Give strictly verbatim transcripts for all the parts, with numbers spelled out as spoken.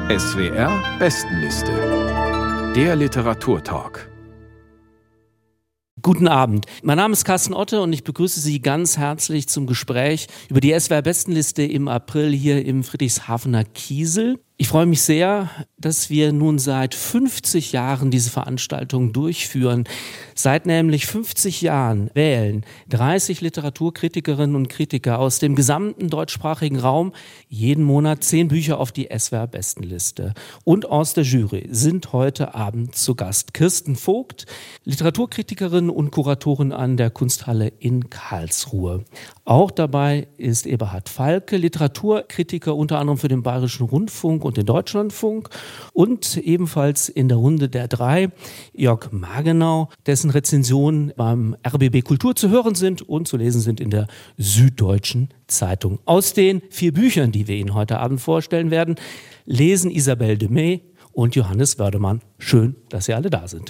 S W R Bestenliste. Der Literaturtalk. Guten Abend. Mein Name ist Carsten Otte und ich begrüße Sie ganz herzlich zum Gespräch über die S W R Bestenliste im April hier im Friedrichshafener Kiesel. Ich freue mich sehr, dass wir nun seit fünfzig Jahren diese Veranstaltung durchführen. Seit nämlich fünfzig Jahren wählen dreißig Literaturkritikerinnen und Kritiker aus dem gesamten deutschsprachigen Raum jeden Monat zehn Bücher auf die S W R Bestenliste. Und aus der Jury sind heute Abend zu Gast Kirsten Vogt, Literaturkritikerin und Kuratorin an der Kunsthalle in Karlsruhe. Auch dabei ist Eberhard Falke, Literaturkritiker unter anderem für den Bayerischen Rundfunk und den Deutschlandfunk, und ebenfalls in der Runde der drei Jörg Margenau, dessen Rezensionen beim R B B Kultur zu hören sind und zu lesen sind in der Süddeutschen Zeitung. Aus den vier Büchern, die wir Ihnen heute Abend vorstellen werden, lesen Isabelle Demey und Johannes Wördemann. Schön, dass Sie alle da sind.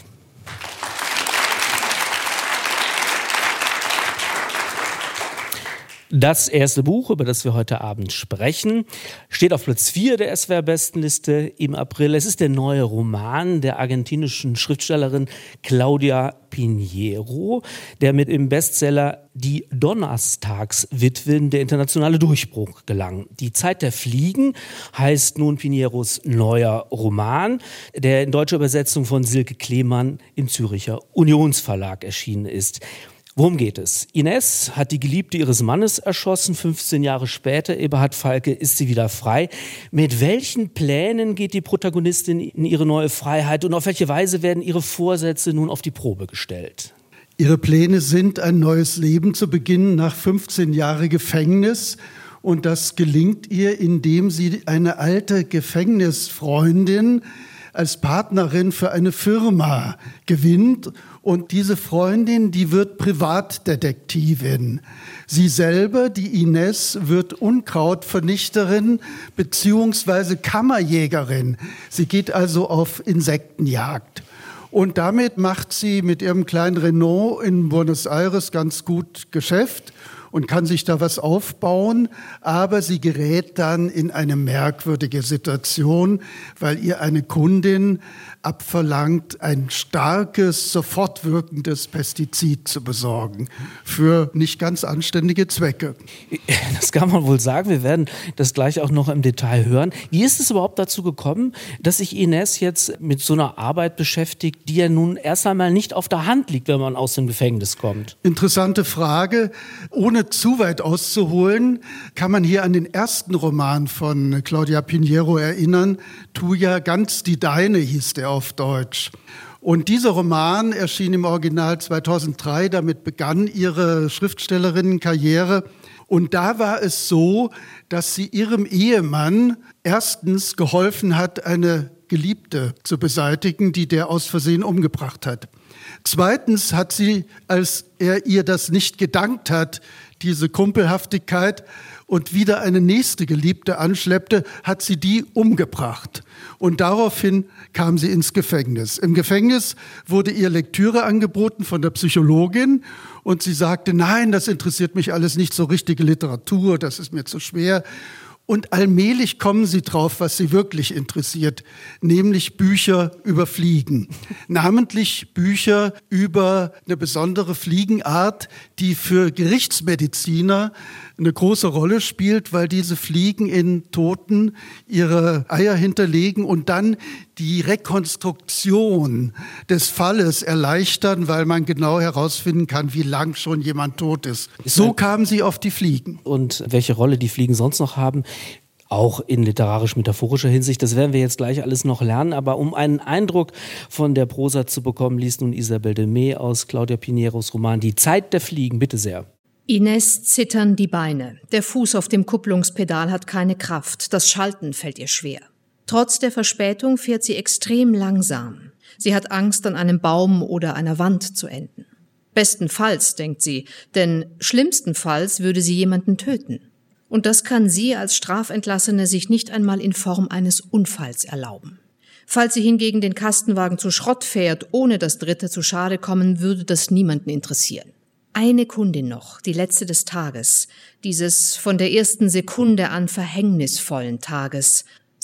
Das erste Buch, über das wir heute Abend sprechen, steht auf Platz vier der S W R-Bestenliste im April. Es ist der neue Roman der argentinischen Schriftstellerin Claudia Piñeiro, der mit dem Bestseller Die Donnerstagswitwen der internationale Durchbruch gelang. Die Zeit der Fliegen heißt nun Piñeiros neuer Roman, der in deutscher Übersetzung von Silke Klemann im Züricher Unionsverlag erschienen ist. Worum geht es? Ines hat die Geliebte ihres Mannes erschossen. fünfzehn Jahre später, Eberhard Falke, ist sie wieder frei. Mit welchen Plänen geht die Protagonistin in ihre neue Freiheit und auf welche Weise werden ihre Vorsätze nun auf die Probe gestellt? Ihre Pläne sind, ein neues Leben zu beginnen nach fünfzehn Jahren Gefängnis. Und das gelingt ihr, indem sie eine alte Gefängnisfreundin als Partnerin für eine Firma gewinnt. Und diese Freundin, die wird Privatdetektivin. Sie selber, die Ines, wird Unkrautvernichterin beziehungsweise Kammerjägerin. Sie geht also auf Insektenjagd. Und damit macht sie mit ihrem kleinen Renault in Buenos Aires ganz gut Geschäft und kann sich da was aufbauen, aber sie gerät dann in eine merkwürdige Situation, weil ihr eine Kundin abverlangt, ein starkes, sofort wirkendes Pestizid zu besorgen für nicht ganz anständige Zwecke. Das kann man wohl sagen. Wir werden das gleich auch noch im Detail hören. Wie ist es überhaupt dazu gekommen, dass sich Ines jetzt mit so einer Arbeit beschäftigt, die ja nun erst einmal nicht auf der Hand liegt, wenn man aus dem Gefängnis kommt? Interessante Frage. Ohne zu weit auszuholen, kann man hier an den ersten Roman von Claudia Piñeiro erinnern. Tu ja ganz die Deine hieß der auf Deutsch. Und dieser Roman erschien im Original zweitausenddrei, damit begann ihre Schriftstellerinnenkarriere. Und da war es so, dass sie ihrem Ehemann erstens geholfen hat, eine Geliebte zu beseitigen, die der aus Versehen umgebracht hat. Zweitens hat sie, als er ihr das nicht gedankt hat, diese Kumpelhaftigkeit, und wieder eine nächste Geliebte anschleppte, hat sie die umgebracht. Und daraufhin kam sie ins Gefängnis. Im Gefängnis wurde ihr Lektüre angeboten von der Psychologin und sie sagte, nein, das interessiert mich alles nicht, so richtige Literatur, das ist mir zu schwer. Und allmählich kommen sie drauf, was sie wirklich interessiert, nämlich Bücher über Fliegen. Namentlich Bücher über eine besondere Fliegenart, die für Gerichtsmediziner eine große Rolle spielt, weil diese Fliegen in Toten ihre Eier hinterlegen und dann die Rekonstruktion des Falles erleichtern, weil man genau herausfinden kann, wie lang schon jemand tot ist. So kamen sie auf die Fliegen. Und welche Rolle die Fliegen sonst noch haben, auch in literarisch-metaphorischer Hinsicht, das werden wir jetzt gleich alles noch lernen. Aber um einen Eindruck von der Prosa zu bekommen, liest nun Isabelle Demey aus Claudia Piñeiros Roman Die Zeit der Fliegen. Bitte sehr. Ines zittern die Beine. Der Fuß auf dem Kupplungspedal hat keine Kraft. Das Schalten fällt ihr schwer. Trotz der Verspätung fährt sie extrem langsam. Sie hat Angst, an einem Baum oder einer Wand zu enden. Bestenfalls, denkt sie, denn schlimmstenfalls würde sie jemanden töten. Und das kann sie als Strafentlassene sich nicht einmal in Form eines Unfalls erlauben. Falls sie hingegen den Kastenwagen zu Schrott fährt, ohne dass Dritte zu Schade kommen, würde das niemanden interessieren. Eine Kundin noch, die letzte des Tages, dieses von der ersten Sekunde an verhängnisvollen Tages.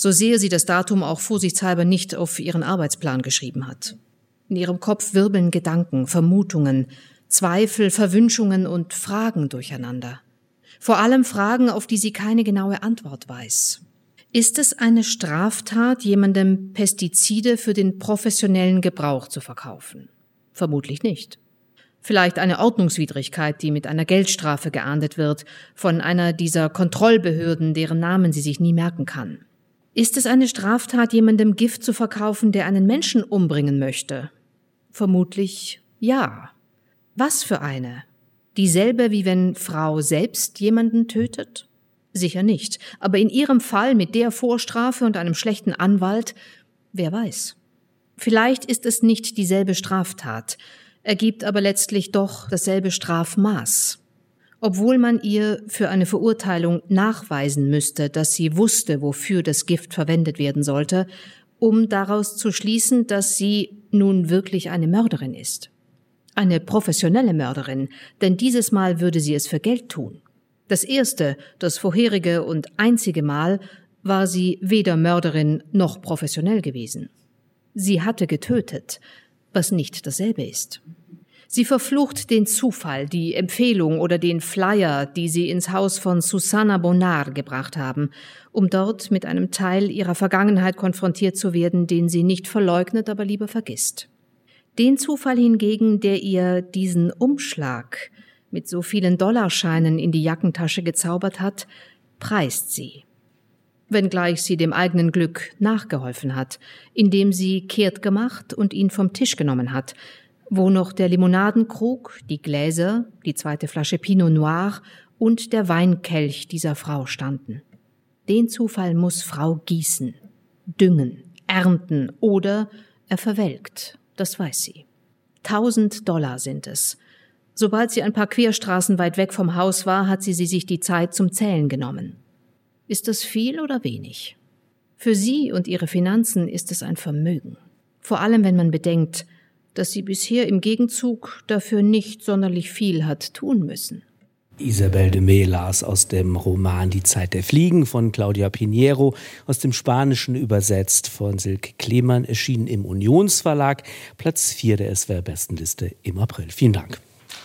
so sehr sie das Datum auch vorsichtshalber nicht auf ihren Arbeitsplan geschrieben hat. In ihrem Kopf wirbeln Gedanken, Vermutungen, Zweifel, Verwünschungen und Fragen durcheinander. Vor allem Fragen, auf die sie keine genaue Antwort weiß. Ist es eine Straftat, jemandem Pestizide für den professionellen Gebrauch zu verkaufen? Vermutlich nicht. Vielleicht eine Ordnungswidrigkeit, die mit einer Geldstrafe geahndet wird, von einer dieser Kontrollbehörden, deren Namen sie sich nie merken kann. Ist es eine Straftat, jemandem Gift zu verkaufen, der einen Menschen umbringen möchte? Vermutlich ja. Was für eine? Dieselbe, wie wenn Frau selbst jemanden tötet? Sicher nicht. Aber in ihrem Fall mit der Vorstrafe und einem schlechten Anwalt, wer weiß. Vielleicht ist es nicht dieselbe Straftat, ergibt aber letztlich doch dasselbe Strafmaß. Obwohl man ihr für eine Verurteilung nachweisen müsste, dass sie wusste, wofür das Gift verwendet werden sollte, um daraus zu schließen, dass sie nun wirklich eine Mörderin ist. Eine professionelle Mörderin, denn dieses Mal würde sie es für Geld tun. Das erste, das vorherige und einzige Mal war sie weder Mörderin noch professionell gewesen. Sie hatte getötet, was nicht dasselbe ist. Sie verflucht den Zufall, die Empfehlung oder den Flyer, die sie ins Haus von Susanna Bonnar gebracht haben, um dort mit einem Teil ihrer Vergangenheit konfrontiert zu werden, den sie nicht verleugnet, aber lieber vergisst. Den Zufall hingegen, der ihr diesen Umschlag mit so vielen Dollarscheinen in die Jackentasche gezaubert hat, preist sie. Wenngleich sie dem eigenen Glück nachgeholfen hat, indem sie kehrt gemacht und ihn vom Tisch genommen hat, wo noch der Limonadenkrug, die Gläser, die zweite Flasche Pinot Noir und der Weinkelch dieser Frau standen. Den Zufall muss Frau gießen, düngen, ernten oder er verwelkt. Das weiß sie. Tausend Dollar sind es. Sobald sie ein paar Querstraßen weit weg vom Haus war, hat sie, sie sich die Zeit zum Zählen genommen. Ist das viel oder wenig? Für sie und ihre Finanzen ist es ein Vermögen. Vor allem, wenn man bedenkt, dass sie bisher im Gegenzug dafür nicht sonderlich viel hat tun müssen. Isabel de May las aus dem Roman Die Zeit der Fliegen von Claudia Pinheiro, aus dem Spanischen übersetzt von Silke Klemann, erschienen im Unionsverlag, Platz vier der S W R-Bestenliste im April. Vielen Dank.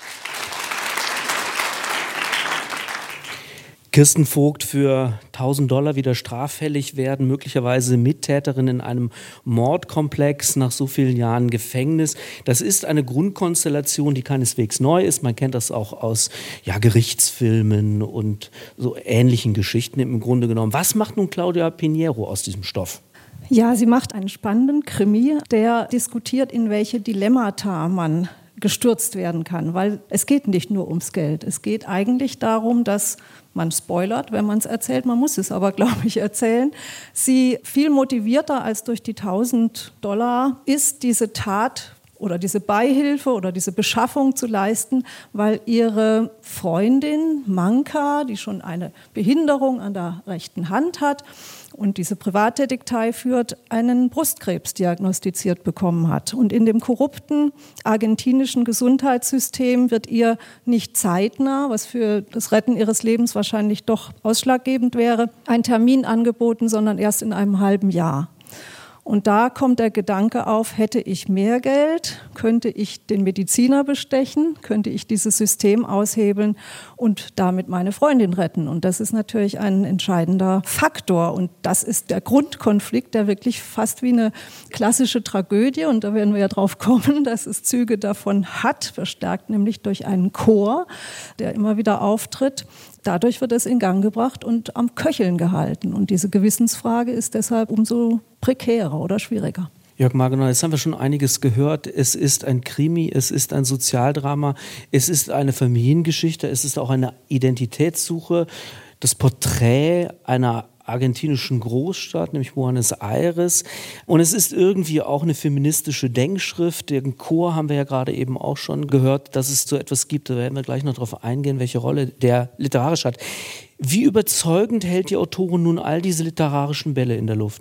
Kirsten Vogt für tausend Dollar wieder straffällig werden, möglicherweise Mittäterin in einem Mordkomplex nach so vielen Jahren Gefängnis. Das ist eine Grundkonstellation, die keineswegs neu ist. Man kennt das auch aus ja, Gerichtsfilmen und so ähnlichen Geschichten im Grunde genommen. Was macht nun Claudia Pinheiro aus diesem Stoff? Ja, sie macht einen spannenden Krimi, der diskutiert, in welche Dilemmata man gestürzt werden kann, weil es geht nicht nur ums Geld. Es geht eigentlich darum, dass man spoilert, wenn man es erzählt, man muss es aber, glaube ich, erzählen, sie viel motivierter als durch die tausend Dollar ist, diese Tat oder diese Beihilfe oder diese Beschaffung zu leisten, weil ihre Freundin Manka, die schon eine Behinderung an der rechten Hand hat und diese Privatdetektei führt, einen Brustkrebs diagnostiziert bekommen hat. Und in dem korrupten argentinischen Gesundheitssystem wird ihr nicht zeitnah, was für das Retten ihres Lebens wahrscheinlich doch ausschlaggebend wäre, ein Termin angeboten, sondern erst in einem halben Jahr. Und da kommt der Gedanke auf, hätte ich mehr Geld, könnte ich den Mediziner bestechen, könnte ich dieses System aushebeln und damit meine Freundin retten. Und das ist natürlich ein entscheidender Faktor. Und das ist der Grundkonflikt, der wirklich fast wie eine klassische Tragödie, und da werden wir ja drauf kommen, dass es Züge davon hat, verstärkt nämlich durch einen Chor, der immer wieder auftritt. Dadurch wird es in Gang gebracht und am Köcheln gehalten. Und diese Gewissensfrage ist deshalb umso prekärer oder schwieriger. Jörg Margenau, jetzt haben wir schon einiges gehört. Es ist ein Krimi, es ist ein Sozialdrama, es ist eine Familiengeschichte, es ist auch eine Identitätssuche. Das Porträt einer argentinischen Großstadt, nämlich Buenos Aires. Und es ist irgendwie auch eine feministische Denkschrift. Den Chor haben wir ja gerade eben auch schon gehört, dass es so etwas gibt. Da werden wir gleich noch darauf eingehen, welche Rolle der literarisch hat. Wie überzeugend hält die Autorin nun all diese literarischen Bälle in der Luft?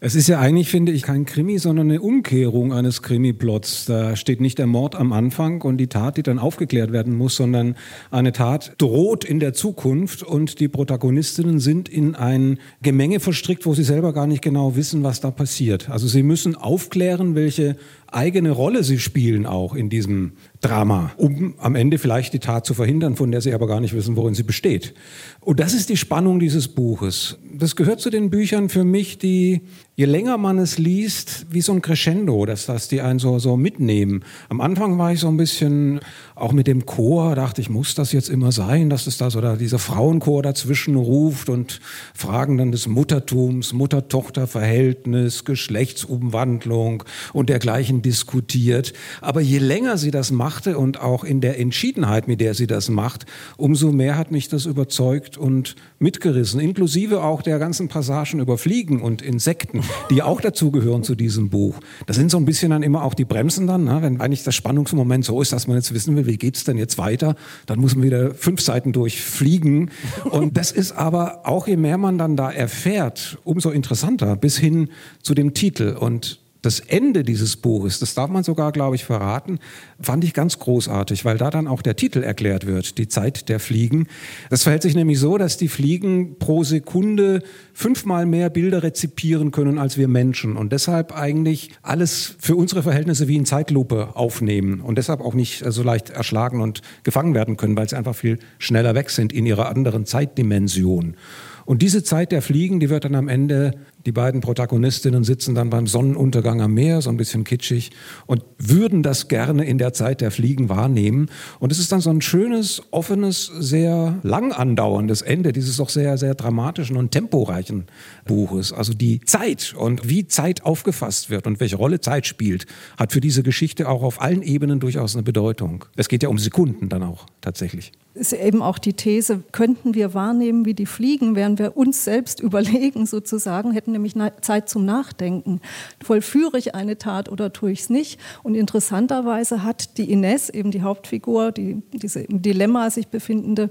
Es ist ja eigentlich, finde ich, kein Krimi, sondern eine Umkehrung eines Krimiplots. Da steht nicht der Mord am Anfang und die Tat, die dann aufgeklärt werden muss, sondern eine Tat droht in der Zukunft und die Protagonistinnen sind in ein Gemenge verstrickt, wo sie selber gar nicht genau wissen, was da passiert. Also sie müssen aufklären, welche eigene Rolle sie spielen auch in diesem Drama, um am Ende vielleicht die Tat zu verhindern, von der sie aber gar nicht wissen, worin sie besteht. Und das ist die Spannung dieses Buches. Das gehört zu den Büchern für mich, die, je länger man es liest, wie so ein Crescendo, dass das die einen so, so mitnehmen. Am Anfang war ich so ein bisschen, auch mit dem Chor, dachte ich, muss das jetzt immer sein, dass es da so da dieser Frauenchor dazwischen ruft und Fragen dann des Muttertums, Mutter-Tochter-Verhältnis, Geschlechtsumwandlung und dergleichen diskutiert. Aber je länger sie das machte und auch in der Entschiedenheit, mit der sie das macht, umso mehr hat mich das überzeugt und mitgerissen, inklusive auch der ganzen Passagen über Fliegen und Insekten, die auch dazugehören zu diesem Buch. Das sind so ein bisschen dann immer auch die Bremsen dann, ne? Wenn eigentlich das Spannungsmoment so ist, dass man jetzt wissen will, wie geht's denn jetzt weiter, dann muss man wieder fünf Seiten durchfliegen. Und das ist aber auch, je mehr man dann da erfährt, umso interessanter, bis hin zu dem Titel. Und das Ende dieses Buches, das darf man sogar, glaube ich, verraten, fand ich ganz großartig, weil da dann auch der Titel erklärt wird, die Zeit der Fliegen. Das verhält sich nämlich so, dass die Fliegen pro Sekunde fünfmal mehr Bilder rezipieren können als wir Menschen und deshalb eigentlich alles für unsere Verhältnisse wie in Zeitlupe aufnehmen und deshalb auch nicht so leicht erschlagen und gefangen werden können, weil sie einfach viel schneller weg sind in ihrer anderen Zeitdimension. Und diese Zeit der Fliegen, die wird dann am Ende, die beiden Protagonistinnen sitzen dann beim Sonnenuntergang am Meer, so ein bisschen kitschig, und würden das gerne in der Zeit der Fliegen wahrnehmen. Und es ist dann so ein schönes, offenes, sehr lang andauerndes Ende dieses doch sehr, sehr dramatischen und temporeichen Buches. Also die Zeit und wie Zeit aufgefasst wird und welche Rolle Zeit spielt, hat für diese Geschichte auch auf allen Ebenen durchaus eine Bedeutung. Es geht ja um Sekunden dann auch tatsächlich. Ist eben auch die These, könnten wir wahrnehmen, wie die fliegen, während wir uns selbst überlegen sozusagen, hätten nämlich Zeit zum Nachdenken. Vollführe ich eine Tat oder tue ich es nicht? Und interessanterweise hat die Ines, eben die Hauptfigur, die diese im Dilemma sich befindende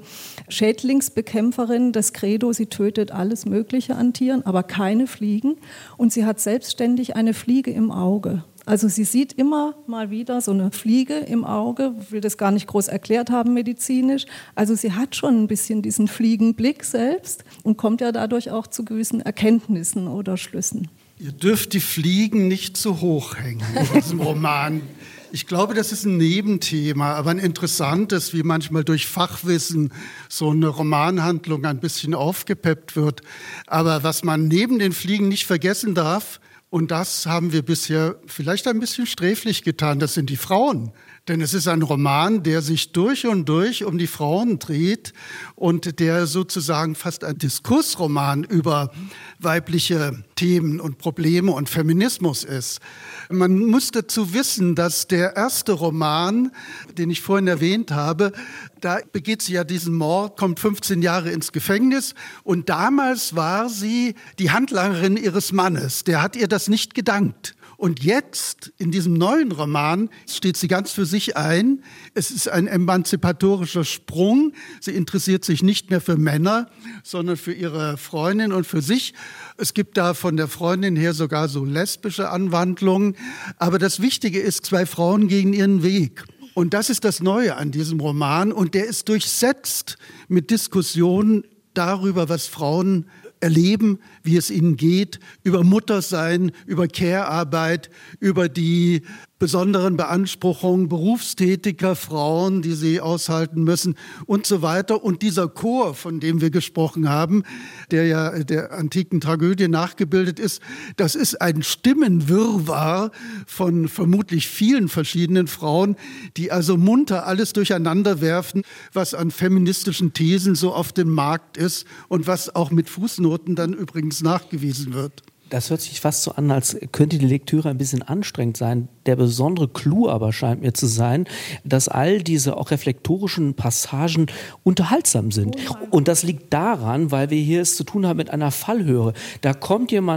Schädlingsbekämpferin, das Credo, sie tötet alles Mögliche an Tieren, aber keine Fliegen. Und sie hat selbstständig eine Fliege im Auge. Also sie sieht immer mal wieder so eine Fliege im Auge, will das gar nicht groß erklärt haben medizinisch. Also sie hat schon ein bisschen diesen Fliegenblick selbst und kommt ja dadurch auch zu gewissen Erkenntnissen oder Schlüssen. Ihr dürft die Fliegen nicht zu hoch hängen in diesem Roman. Ich glaube, das ist ein Nebenthema, aber ein interessantes, wie manchmal durch Fachwissen so eine Romanhandlung ein bisschen aufgepeppt wird. Aber was man neben den Fliegen nicht vergessen darf, und das haben wir bisher vielleicht ein bisschen sträflich getan, das sind die Frauen. Denn es ist ein Roman, der sich durch und durch um die Frauen dreht und der sozusagen fast ein Diskursroman über weibliche Themen und Probleme und Feminismus ist. Man muss dazu wissen, dass der erste Roman, den ich vorhin erwähnt habe, da begeht sie ja diesen Mord, kommt fünfzehn Jahre ins Gefängnis und damals war sie die Handlangerin ihres Mannes. Der hat ihr das nicht gedankt. Und jetzt, in diesem neuen Roman, steht sie ganz für sich ein. Es ist ein emanzipatorischer Sprung. Sie interessiert sich nicht mehr für Männer, sondern für ihre Freundin und für sich. Es gibt da von der Freundin her sogar so lesbische Anwandlungen. Aber das Wichtige ist, zwei Frauen gehen ihren Weg. Und das ist das Neue an diesem Roman. Und der ist durchsetzt mit Diskussionen darüber, was Frauen erleben, wie es ihnen geht, über Muttersein, über Care-Arbeit, über die besonderen Beanspruchungen berufstätiger Frauen, die sie aushalten müssen und so weiter. Und dieser Chor, von dem wir gesprochen haben, der ja der antiken Tragödie nachgebildet ist, das ist ein Stimmenwirrwarr von vermutlich vielen verschiedenen Frauen, die also munter alles durcheinander werfen, was an feministischen Thesen so auf dem Markt ist und was auch mit Fußnoten dann übrigens nachgewiesen wird. Das hört sich fast so an, als könnte die Lektüre ein bisschen anstrengend sein. Der besondere Clou aber scheint mir zu sein, dass all diese auch reflektorischen Passagen unterhaltsam sind. Und das liegt daran, weil wir hier es zu tun haben mit einer Fallhöhe. Da kommt jemand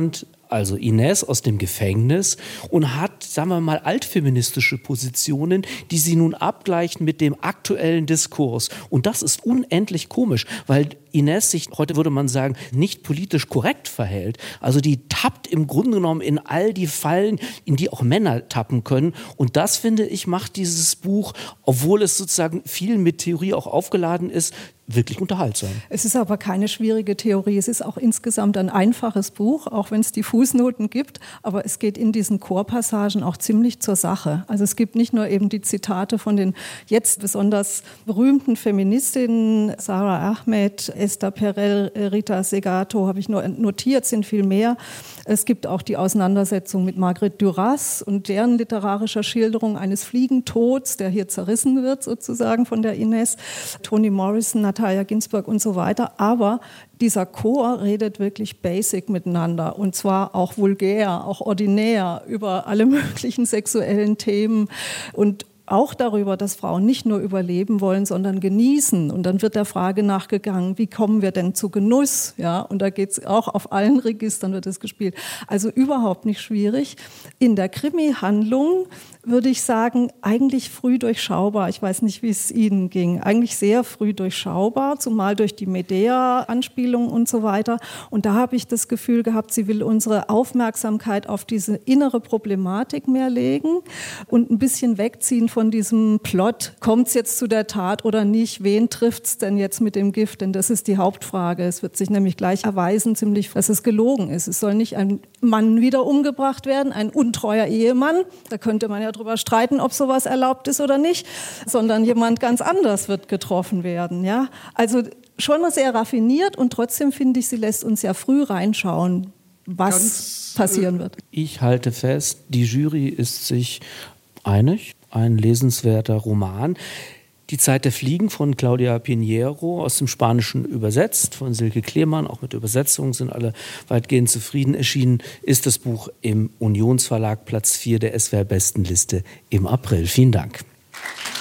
also Inés aus dem Gefängnis, und hat, sagen wir mal, altfeministische Positionen, die sie nun abgleichen mit dem aktuellen Diskurs. Und das ist unendlich komisch, weil Inés sich, heute würde man sagen, nicht politisch korrekt verhält. Also die tappt im Grunde genommen in all die Fallen, in die auch Männer tappen können. Und das, finde ich, macht dieses Buch, obwohl es sozusagen viel mit Theorie auch aufgeladen ist, wirklich unterhaltsam. Es ist aber keine schwierige Theorie. Es ist auch insgesamt ein einfaches Buch, auch wenn es die Fußnoten gibt. Aber es geht in diesen Chorpassagen auch ziemlich zur Sache. Also es gibt nicht nur eben die Zitate von den jetzt besonders berühmten Feministinnen, Sara Ahmed, Esther Perel, Rita Segato, habe ich nur notiert, sind viel mehr. Es gibt auch die Auseinandersetzung mit Marguerite Duras und deren literarischer Schilderung eines Fliegentods, der hier zerrissen wird sozusagen von der Inés, Toni Morrison, Natalia Ginsburg und so weiter. Aber dieser Chor redet wirklich basic miteinander und zwar auch vulgär, auch ordinär über alle möglichen sexuellen Themen und auch darüber, dass Frauen nicht nur überleben wollen, sondern genießen. Und dann wird der Frage nachgegangen, wie kommen wir denn zu Genuss? Ja, und da geht es auch auf allen Registern wird es gespielt. Also überhaupt nicht schwierig. In der Krimi-Handlung würde ich sagen, eigentlich früh durchschaubar. Ich weiß nicht, wie es Ihnen ging. Eigentlich sehr früh durchschaubar, zumal durch die Medea-Anspielung und so weiter. Und da habe ich das Gefühl gehabt, sie will unsere Aufmerksamkeit auf diese innere Problematik mehr legen und ein bisschen wegziehen von diesem Plot. Kommt es jetzt zu der Tat oder nicht? Wen trifft es denn jetzt mit dem Gift? Denn das ist die Hauptfrage. Es wird sich nämlich gleich erweisen, ziemlich, dass es gelogen ist. Es soll nicht ein Mann wieder umgebracht werden, ein untreuer Ehemann. Da könnte man ja drüber streiten, ob sowas erlaubt ist oder nicht, sondern jemand ganz anders wird getroffen werden. Ja? Also schon sehr raffiniert und trotzdem finde ich, sie lässt uns ja früh reinschauen, was ganz passieren wird. Ich halte fest, die Jury ist sich einig, ein lesenswerter Roman. Die Zeit der Fliegen von Claudia Pinheiro, aus dem Spanischen übersetzt, von Silke Klemann, auch mit Übersetzung sind alle weitgehend zufrieden. Erschienen ist das Buch im Unionsverlag, Platz vier der S W R-Bestenliste im April. Vielen Dank.